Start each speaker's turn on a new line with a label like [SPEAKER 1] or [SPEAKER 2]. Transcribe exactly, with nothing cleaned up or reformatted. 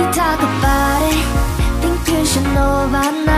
[SPEAKER 1] talk about it. Think you should know by now.